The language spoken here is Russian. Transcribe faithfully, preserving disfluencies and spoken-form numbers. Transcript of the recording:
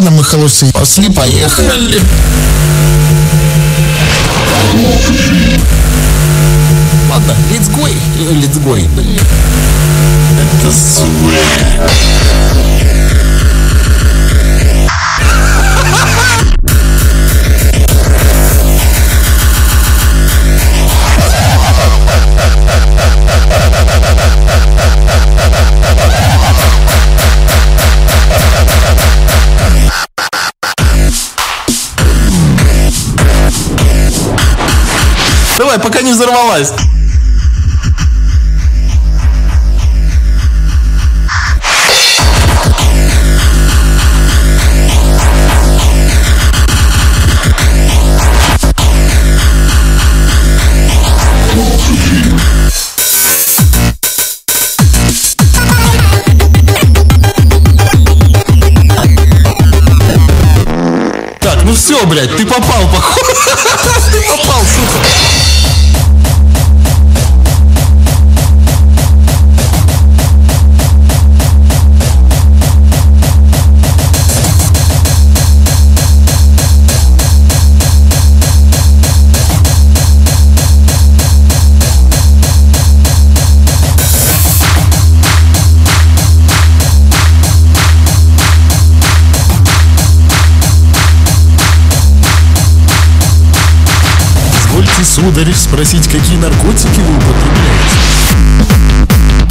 ладно, мы холосты. Пошли, поехали. Ладно, let's go. Let's go. Блин. Это свэк. Давай, пока не взорвалась. Так, ну все, блядь, ты попал, походу. Ты попал, сука. Сударь, спросить, какие наркотики вы употребляете?